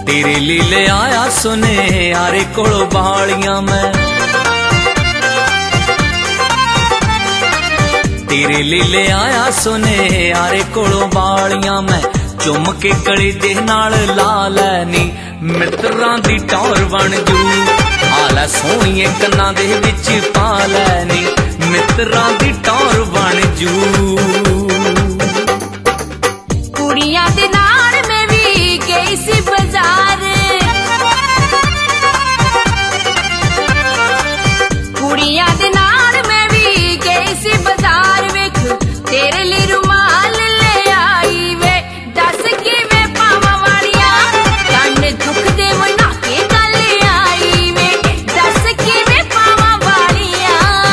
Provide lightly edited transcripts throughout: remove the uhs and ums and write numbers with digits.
तेरे लीले आया सुने यारे कोलों बालियां मैं, तेरे लीले आया सुने यारे कोलों बालियां मैं, चुम के कलेजे नाल ला लैनी मित्रां दी टौर बन जू, आला सोहणिए कन्नां दे विच पा लैनी मित्रां दी टौर बन जू। कुड़ियां दे नाल मैं भी गई सी बाजार, कुड़ियां दे नाल मैं भी गई सी बाजार, वेख तेरे लिए रुमाल ले आई वे, दस किवें पावां वालिया कंन दुख दे मना के गल आई वे, दस किवें पावां वालिया।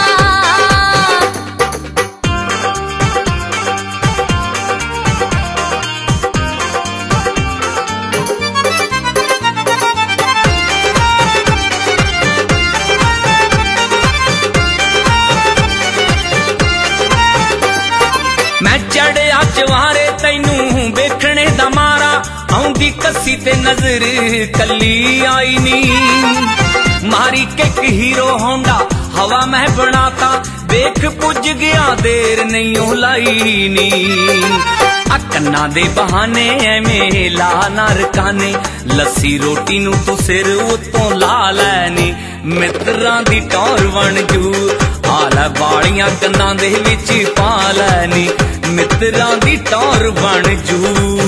मैं चढ़िया चवारे तैनू वेखने दा मारा, आउंदी कसी ते नजर कली आई नी, मारी किक हीरो होंडा हवा मैं बनाता, वेख पुज गया देर नहीं लाई नी, कन्ना दे बहाने एवें ला ना रकाने, लस्सी रोटी नू तू सिर उत्तों ला लैनी मित्रां दी टौर बन जू, आला बालियां कन्नां दे विच पा लैनी मित्रां दी टौर बन जू।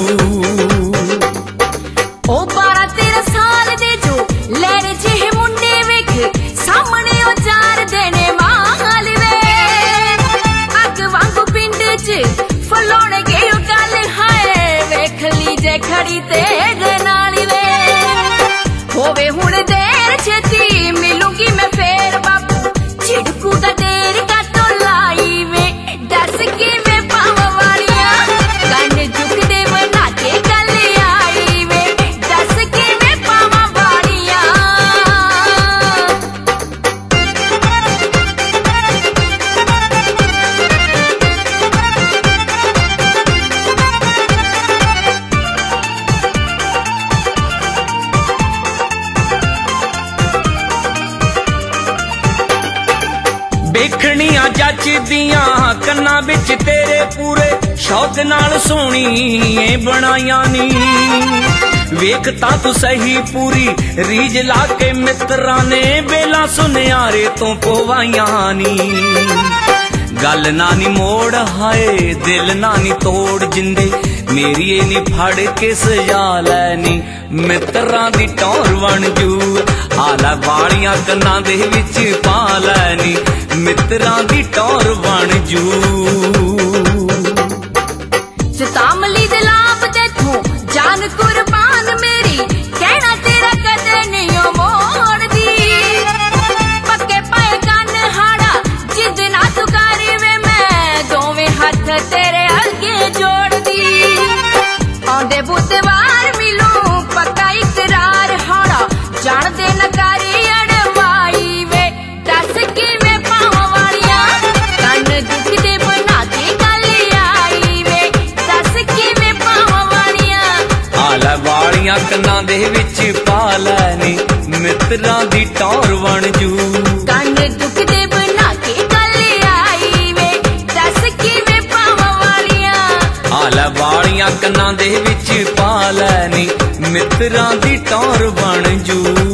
ओ 12-13 साल दे जो लैरे जेहे मुंडे वेख सामने ओ चार देने माल वे, अग वांगू पिंड च फलोने गयो गल हाय, वेख लीजे खड़ी तेरे नाल वे, होवे हुण देर छेती मिलूंगी मैं फेर बापू, झिड़कू दा देर काटो लाई वे, दस किवें पावां वालिया कंन दुख दे मना के गल आई वे, दस किवें पावां वालिया। देखनिया जचदियां कन्ना बिच तेरे पूरे शौक नाल सोहणिए बनाइयां नी, वेखता तू सही पूरी रीज ला के मित्रां ने बेला सुनियारे तो पवाइयां नी, गल नानी मोड़ हाय दिल नानी तोड़ जिंदे मेरी ए नी फड़ के सजा लैनी मित्रां दी टौर बन जू, आला बालियां कन्नां दे विच पा लैनी मित्रां दी टौर बन जू। जतामली दे लाभ देखो जान कुर्बान मेरी, कहना तेरा कदे नहीं मोड़दी, पक्के पाए कन हाड़ा जिद ना तू कर वे, मैं दोवें हथ तेरे अगे जोड़दी, आंदे बुधवार मिलू पक्का इकरार हाड़ा, जान दे न करी अड़वाई वे, दस किवें पावां वालिया कंन दुख दे बना के गल आई वे, दस किवें पावां वालिया। आला वालियां कन्नां दे विच पा लैनी मित्रां दी टौर बन जू, कंन दुख दे बना के गल आई वे, दस किवें पावां वालिया। आला वालियां कन्नां दे विच पा लैनी मित्रां दी टौर बन जू।